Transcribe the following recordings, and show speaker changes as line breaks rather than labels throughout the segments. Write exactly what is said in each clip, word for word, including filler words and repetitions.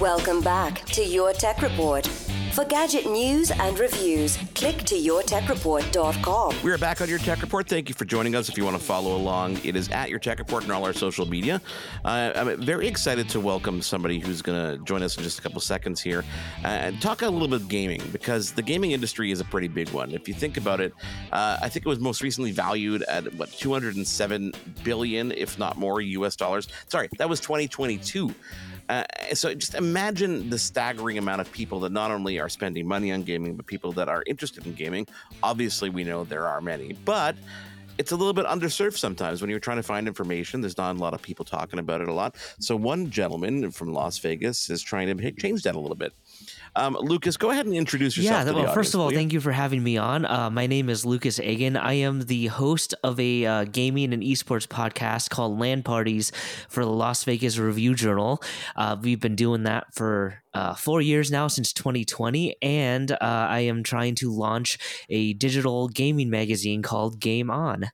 Welcome back to Your Tech Report. For gadget news and reviews, click to your tech report dot com.
We are back on Your Tech Report. Thank you for joining us. If you want to follow along, it is at Your Tech Report and all our social media. Uh, I'm very excited to welcome somebody who's going to join us in just a couple seconds here uh, and talk a little bit of gaming, because the gaming industry is a pretty big one. If you think about it, uh, I think it was most recently valued at, what, two hundred seven billion dollars, if not more, U S dollars. Sorry, that was twenty twenty-two. Uh, so just imagine the staggering amount of people that not only are spending money on gaming, but people that are interested in gaming. Obviously, we know there are many, but it's a little bit underserved sometimes when you're trying to find information. There's not a lot of people talking about it a lot. So one gentleman from Las Vegas is trying to change that a little bit. Um, Lucas, go ahead and introduce yourself.
Yeah,
to the
well,
audience,
first of all,
will you?
thank you for having me on. Uh, my name is Lucas Agan. I am the host of a uh, gaming and esports podcast called LAN Parties for the Las Vegas Review Journal. Uh, we've been doing that for uh, four years now, since twenty twenty, and uh, I am trying to launch a digital gaming magazine called Game On.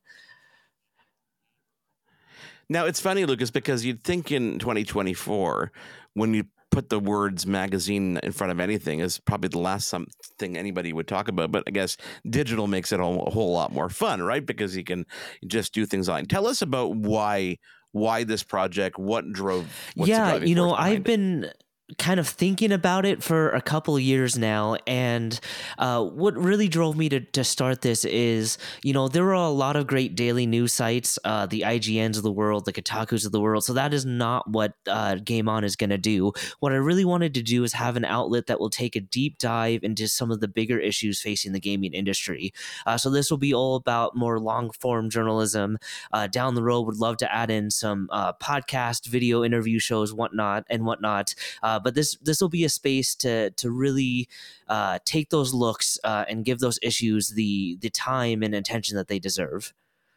Now, it's funny, Lucas, because you'd think in twenty twenty-four, when you put the words magazine in front of anything, is probably the last something anybody would talk about. But I guess digital makes it a whole, a whole lot more fun, right? Because you can just do things online. Tell us about why why this project, what drove what's the
yeah,
driving
you know,
force behind
I've
it?
been kind of thinking about it for a couple of years now, and uh, what really drove me to, to start this is, you know, there are a lot of great daily news sites, uh, the I G Ns of the world, the Kotakus of the world, so that is not what uh, Game On is going to do. What I really wanted to do is have an outlet that will take a deep dive into some of the bigger issues facing the gaming industry. Uh, so this will be all about more long-form journalism. Uh, down the road, would love to add in some uh, podcast, video interview shows, whatnot, and whatnot. Uh, but this this will be a space to to really uh, take those looks uh, and give those issues the the time and attention that they deserve.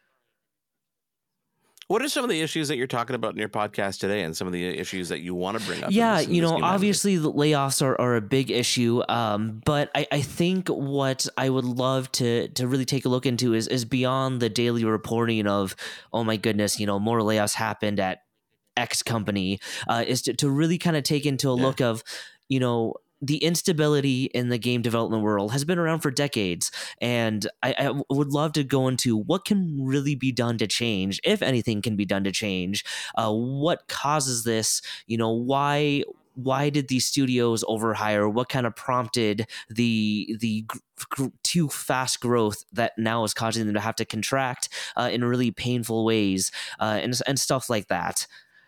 What are some of the issues that you're talking about in your podcast today, and some of the issues that you want to bring up?
Yeah,
in this, in
you
this
know,
new magazine?
obviously the layoffs are, are a big issue, um, but I, I think what I would love to to really take a look into is is beyond the daily reporting of, oh my goodness, you know, more layoffs happened at X company, uh, is to, to really kind of take into a
Yeah.
look of, you know, the instability in the game development world has been around for decades. And I, I would love to go into what can really be done to change, if anything can be done to change. Uh, what causes this? You know, why why did these studios overhire? What kind of prompted the the gr- gr- too fast growth that now is causing them to have to contract uh, in really painful ways, uh, and and stuff like that.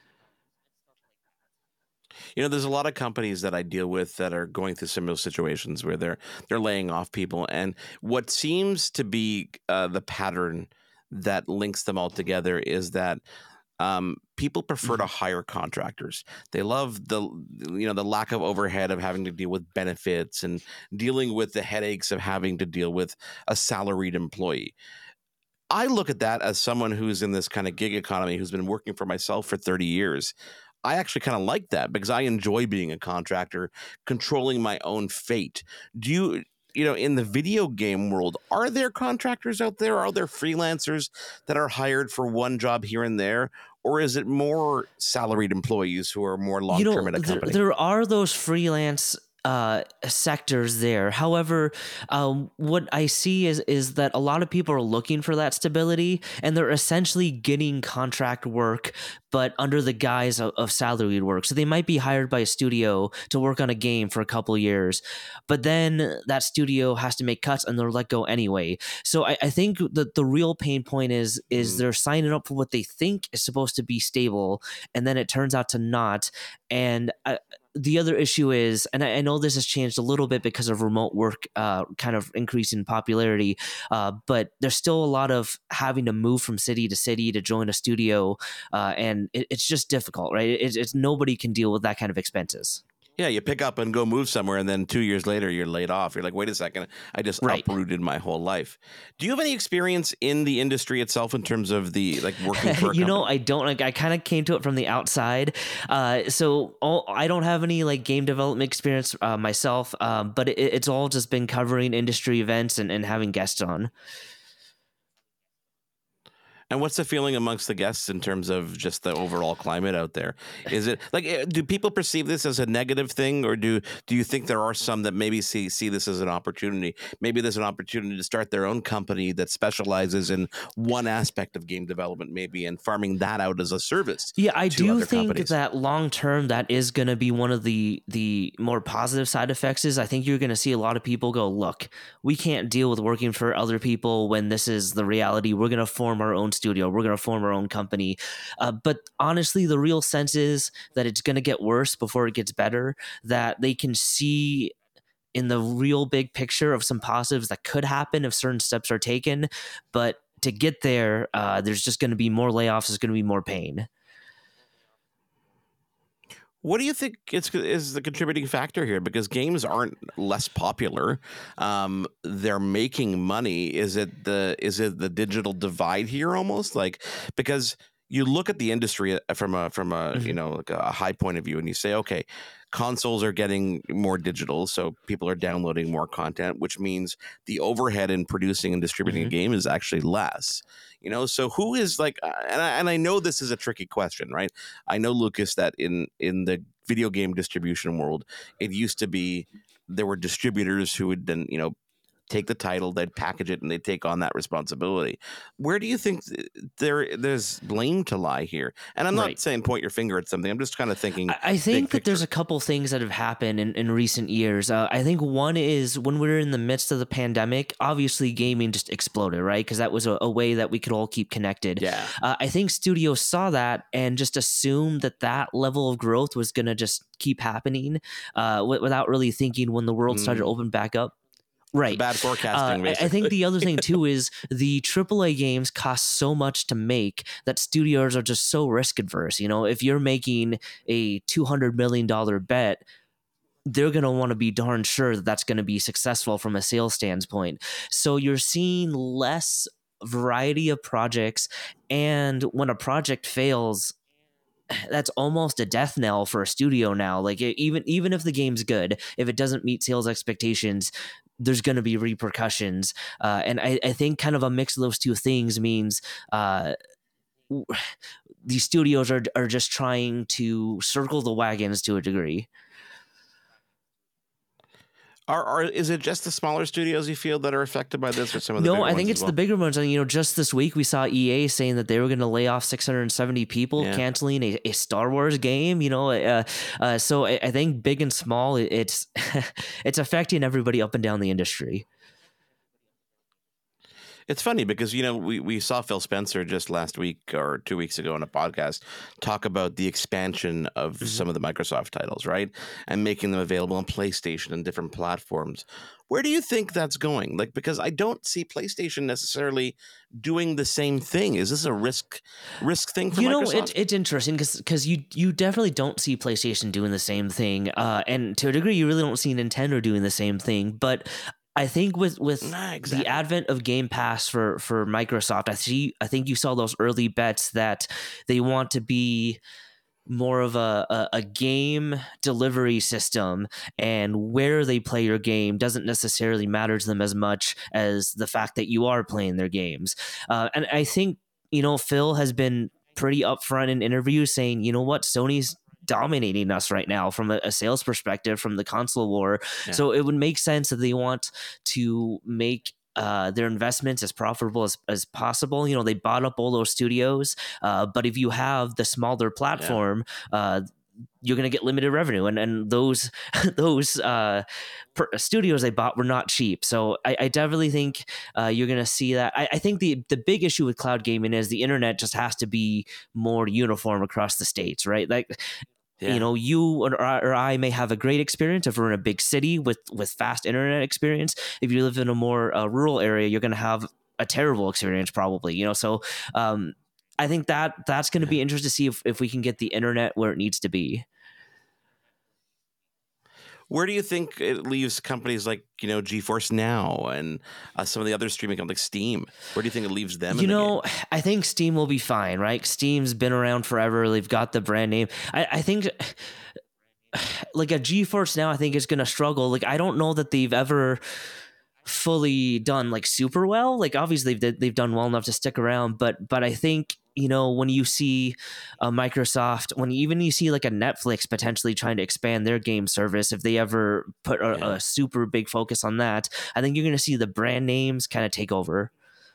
You know, there's a lot of companies that I deal with that are going through similar situations where they're they're laying off people, and what seems to be uh, the pattern that links them all together is that um, people prefer to hire contractors. They love the you know the lack of overhead of having to deal with benefits and dealing with the headaches of having to deal with a salaried employee. I look at that as someone who's in this kind of gig economy, who's been working for myself for thirty years. I actually kind of like that because I enjoy being a contractor, controlling my own fate. Do you, you know, in the video game world, are there contractors out there? Are there freelancers that are hired for one job here and there? Or is it more salaried employees who are more long
You
term
know,
at a
there,
company?
there are those freelance uh, sectors there. However, um, what I see is is that a lot of people are looking for that stability, and they're essentially getting contract work, but under the guise of, of salaried work. So they might be hired by a studio to work on a game for a couple of years, but then that studio has to make cuts and they're let go anyway. So I, I think that the real pain point is is
Mm.
they're signing up for what they think is supposed to be stable, and then it turns out to not. And I, the other issue is, and I, I know this has changed a little bit because of remote work uh, kind of increase in popularity, uh, but there's still a lot of having to move from city to city to join a studio, uh, and it, it's just difficult, right? It's, it's nobody can deal with that kind of expenses.
Yeah, you pick up and go move somewhere, and then two years later, you're laid off. You're like, wait a second, I just
Right.
uprooted my whole life. Do you have any experience in the industry itself in terms of the like working for a
you know,
company?
I don't like. I kind of came to it from the outside, uh, so all, I don't have any like game development experience uh, myself. Um, but it, it's all just been covering industry events and, and having guests on.
And what's the feeling amongst the guests in terms of just the overall climate out there? Is it like, eh, do people perceive this as a negative thing, or do do you think there are some that maybe see see this as an opportunity? Maybe there's an opportunity to start their own company that specializes in one aspect of game development, maybe, and farming that out as a service.
Yeah, I
to
do
other
think
companies.
that long term, that is going to be one of the the more positive side effects. Is I think you're going to see a lot of people go, look, we can't deal with working for other people when this is the reality. We're going to form our own studio. We're going to form our own company. Uh, but honestly, the real sense is that it's going to get worse before it gets better, that they can see in the real big picture of some positives that could happen if certain steps are taken. But to get there, uh, there's just going to be more layoffs. There's going to be more pain.
What do you think is, is the contributing factor here? Because games aren't less popular; um, they're making money. Is it the is it the digital divide here almost? Like, because you look at the industry from a from a mm-hmm. you know like a high point of view, and you say, okay, consoles are getting more digital, so people are downloading more content, which means the overhead in producing and distributing mm-hmm. a game is actually less. You know, so who is like, uh, and I, and I know this is a tricky question, right? I know, Lucas, that in in the video game distribution world, it used to be there were distributors who would then, you know, take the title, they'd package it, and they'd take on that responsibility. Where do you think there there's blame to lie here? And I'm not right. saying point your finger at something. I'm just kind of thinking.
I, I think that there's a couple things that have happened in, in recent years. Uh, I think one is when we were in the midst of the pandemic, obviously gaming just exploded, right? Because that was a, a way that we could all keep connected.
Yeah.
Uh, I think studios saw that and just assumed that that level of growth was going to just keep happening uh, w- without really thinking when the world started
mm.
to open back up. Right.
Bad forecasting.
Uh, I think the other thing too is the triple A games cost so much to make that studios are just so risk adverse. You know, if you're making a two hundred million dollars bet, they're going to want to be darn sure that that's going to be successful from a sales standpoint. So you're seeing less variety of projects. And when a project fails, that's almost a death knell for a studio now. Like even even if the game's good, if it doesn't meet sales expectations, there's going to be repercussions. Uh, and I, I think kind of a mix of those two things means uh, these studios are are just trying to circle the wagons to a degree.
Are, are is it just the smaller studios you feel that are affected by this, or some of the
no?
bigger
I think
ones
it's
as well?
the bigger ones. And you know, just this week we saw E A saying that they were going to lay off six hundred seventy people, yeah. canceling a, a Star Wars game. You know, uh, uh, so I, I think big and small, it's it's affecting everybody up and down the industry.
It's funny because, you know, we, we saw Phil Spencer just last week or two weeks ago on a podcast talk about the expansion of mm-hmm. some of the Microsoft titles, right? And making them available on PlayStation and different platforms. Where do you think that's going? Like, because I don't see PlayStation necessarily doing the same thing. Is this a risk risk thing for
you
Microsoft?
You know, it, it's interesting because because you you definitely don't see PlayStation doing the same thing. Uh, and to a degree, you really don't see Nintendo doing the same thing. But I think with with
nah, exactly.
the advent of Game Pass for for Microsoft, I see. I think you saw those early bets that they want to be more of a, a, a game delivery system, and where they play your game doesn't necessarily matter to them as much as the fact that you are playing their games. Uh, and I think, you know, Phil has been pretty upfront in interviews saying, you know what, Sony's dominating us right now from a, a sales perspective from the console war. Yeah. So it would make sense that they want to make uh, their investments as profitable as, as possible. You know, they bought up all those studios, uh, but if you have the smaller platform, yeah. uh, you're going to get limited revenue. And, and those, those uh, per, studios they bought were not cheap. So I, I definitely think uh, you're going to see that. I, I think the, the big issue with cloud gaming is the internet just has to be more uniform across the states, right? Like, Yeah. You know, you or, or I may have a great experience if we're in a big city with, with fast internet experience. If you live in a more uh, rural area, you're going to have a terrible experience probably, you know? So um, I think that that's going to be interesting to see if, if we can get the internet where it needs to be.
Where do you think it leaves companies like, you know, GeForce Now and uh, some of the other streaming companies like Steam? Where do you think it leaves them?
You
in
know,
the game?
I think Steam will be fine, right? Steam's been around forever. They've got the brand name. I, I think like a GeForce Now, I think is going to struggle. Like, I don't know that they've ever fully done like super well. Like obviously they've, they've done well enough to stick around, but but I think, you know, when you see a Microsoft, when even you see like a Netflix potentially trying to expand their game service, if they ever put a, yeah. a super big focus on that, I think you're going to see the brand names kind of take over.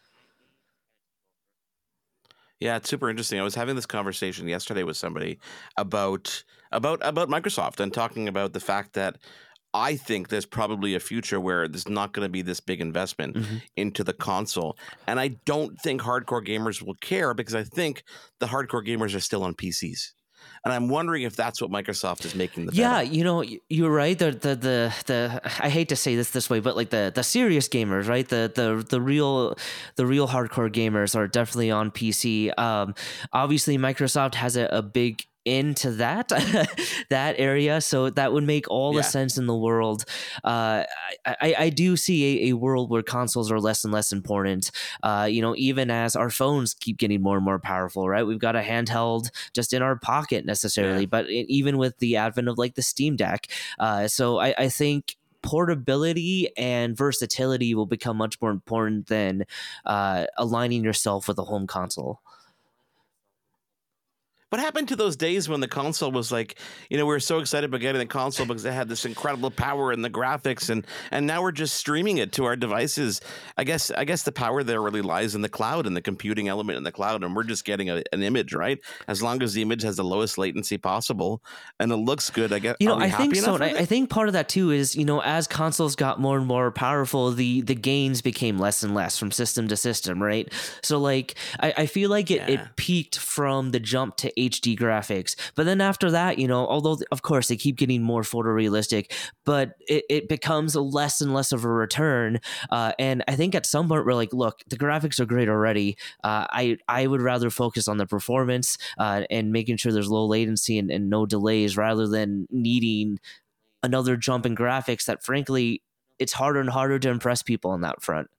Yeah, it's super interesting. I was having this conversation yesterday with somebody about about about Microsoft and talking about the fact that I think there's probably a future where there's not going to be this big investment mm-hmm. into the console. And I don't think hardcore gamers will care because I think the hardcore gamers are still on P Cs. And I'm wondering if that's what Microsoft is making the bet
yeah,
on.
you know, you're right. The, the the the I hate to say this this way, but like the the serious gamers, right? The the the real the real hardcore gamers are definitely on P C. Um, obviously, Microsoft has a, a big into that that area, so that would make all yeah. the sense in the world. uh I, I do see a, a world where consoles are less and less important, uh you know, even as our phones keep getting more and more powerful, right? We've got a handheld just in our pocket necessarily, yeah. but it, even with the advent of like the Steam Deck, uh so I, I think portability and versatility will become much more important than uh aligning yourself with a home console.
What happened to those days when the console was like, you know, we were so excited about getting the console because it had this incredible power and the graphics, and and now we're just streaming it to our devices. I guess I guess the power there really lies in the cloud and the computing element in the cloud, and we're just getting a, an image, right? As long as the image has the lowest latency possible and it looks good, I guess.
You know, I think so. I, I think part of that too is, you know, as consoles got more and more powerful, the the gains became less and less from system to system, right? So like, I, I feel like it, yeah. it peaked from the jump to H D graphics, but then after that, you know, although of course they keep getting more photorealistic, but it, it becomes less and less of a return. Uh, and I think at some point we're like, look, the graphics are great already. Uh, I I would rather focus on the performance uh, and making sure there's low latency and, and no delays, rather than needing another jump in graphics that, frankly, it's harder and harder to impress people on that front.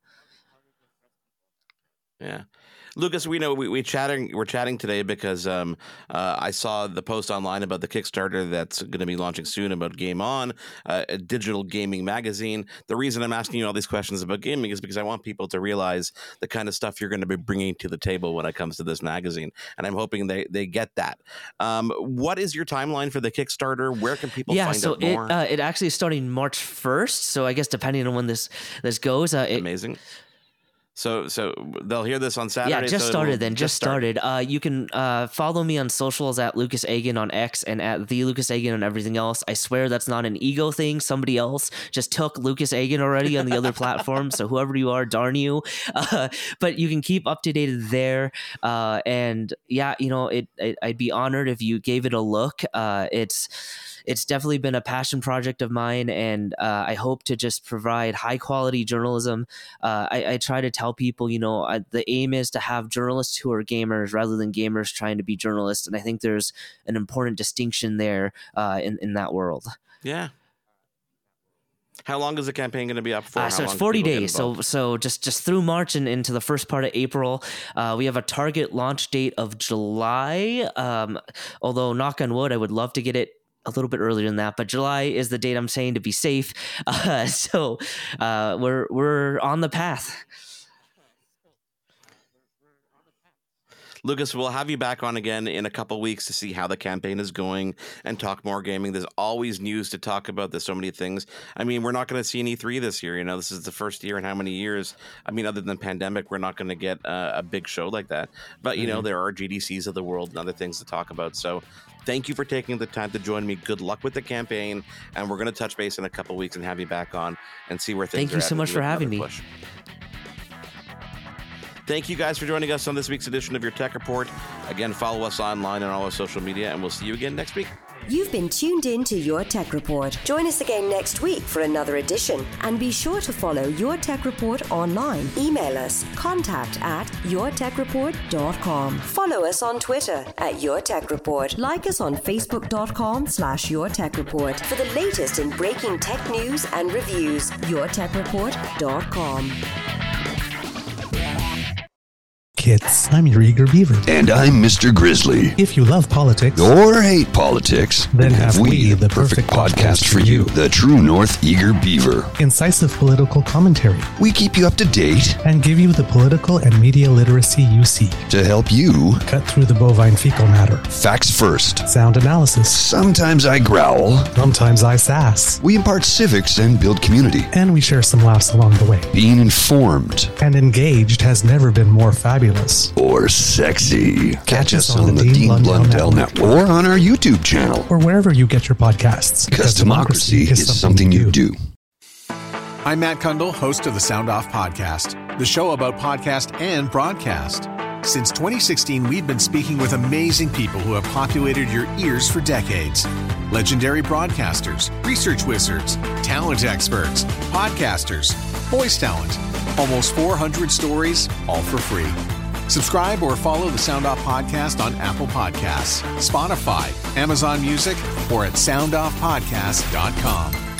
Yeah. Lucas, we know we, we chatting we're chatting today because um, uh, I saw the post online about the Kickstarter that's going to be launching soon about Game On, uh, a digital gaming magazine. The reason I'm asking you all these questions about gaming is because I want people to realize the kind of stuff you're going to be bringing to the table when it comes to this magazine, and I'm hoping they, they get that. Um, what is your timeline for the Kickstarter? Where can people
yeah,
find
so
out more?
Yeah, so it, uh, it actually is starting March first, so I guess depending on when this this goes. Uh, it,
Amazing. So so they'll hear this on Saturday.
Yeah, just
so
started then. Just,
just
started. Uh, you can uh, follow me on socials at Lucas Agan on X and at the Lucas Agan on everything else. I swear that's not an ego thing. Somebody else just took Lucas Agan already on the other platform. So whoever you are, darn you. Uh, but you can keep up to date there. Uh, and yeah, you know, it, it. I'd be honored if you gave it a look. Uh, it's. It's definitely been a passion project of mine, and uh, I hope to just provide high quality journalism. Uh, I, I try to tell people, you know, I, the aim is to have journalists who are gamers rather than gamers trying to be journalists, and I think there's an important distinction there uh, in in that world.
Yeah. How long is the campaign going to be up for?
Uh, so it's forty days. So so just, just through March and into the first part of April. Uh, we have a target launch date of July. Um, although, knock on wood, I would love to get it a little bit earlier than that, but July is the date I'm saying to be safe. Uh, so uh, we're we're on the path.
Lucas, we'll have you back on again in a couple weeks to see how the campaign is going and talk more gaming. There's always news to talk about. There's so many things. I mean, we're not going to see an E three this year. You know, this is the first year in how many years? I mean, other than pandemic, we're not going to get uh, a big show like that. But, you mm-hmm. know, there are G D Cs of the world and other things to talk about. So thank you for taking the time to join me. Good luck with the campaign. And we're going to touch base in a couple weeks and have you back on and see where things
Thank
are
you so much for having me.
Push. Thank you guys for joining us on this week's edition of Your Tech Report. Again, follow us online on all our social media, and we'll see you again next week.
You've been tuned in to Your Tech Report. Join us again next week for another edition. And be sure to follow Your Tech Report online. Email us, contact at your tech report dot com. Follow us on Twitter at Your Tech Report. Like us on facebook.com slash Your Tech Report for the latest in breaking tech news and reviews. your tech report dot com.
hits. I'm your eager beaver.
And I'm Mister Grizzly.
If you love politics
or hate politics,
then have we the perfect podcast for you.
The True North Eager Beaver.
Incisive political commentary.
We keep you up to date
and give you the political and media literacy you seek
to help you
cut through the bovine fecal matter.
Facts first.
Sound analysis.
Sometimes I growl.
Sometimes I sass.
We impart civics and build community.
And we share some laughs along the way.
Being informed
and engaged has never been more fabulous.
Or sexy.
Catch, Catch us on, on the Dean, Dean Blundell, Blundell Network.
Network. Or on our YouTube channel.
Or wherever you get your podcasts.
Because, because democracy, democracy is, is something, something you do. do.
I'm Matt Kundle, host of the Sound Off Podcast, the show about podcast and broadcast. Since twenty sixteen, we've been speaking with amazing people who have populated your ears for decades. Legendary broadcasters, research wizards, talent experts, podcasters, voice talent. Almost four hundred stories, all for free. Subscribe or follow the Sound Off Podcast on Apple Podcasts, Spotify, Amazon Music, or at sound off podcast dot com.